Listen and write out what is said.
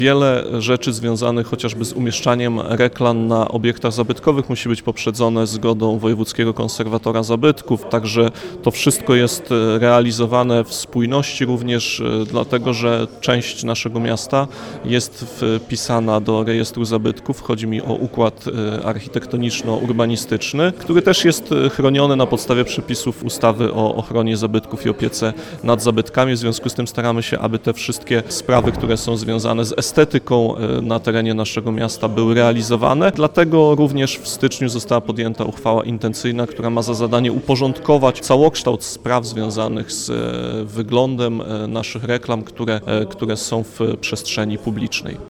Wiele rzeczy związanych chociażby z umieszczaniem reklam na obiektach zabytkowych musi być poprzedzone zgodą Wojewódzkiego Konserwatora Zabytków, także to wszystko jest realizowane w spójności również dlatego, że część naszego miasta jest wpisana do rejestru zabytków. Chodzi mi o układ architektoniczno-urbanistyczny, który też jest chroniony na podstawie przepisów ustawy o ochronie zabytków i opiece nad zabytkami. W związku z tym staramy się, aby te wszystkie sprawy, które są związane z estetyką na terenie naszego miasta, były realizowane. Dlatego również w styczniu została podjęta uchwała intencyjna, która ma za zadanie uporządkować całokształt spraw związanych z wyglądem naszych reklam, które są w przestrzeni publicznej.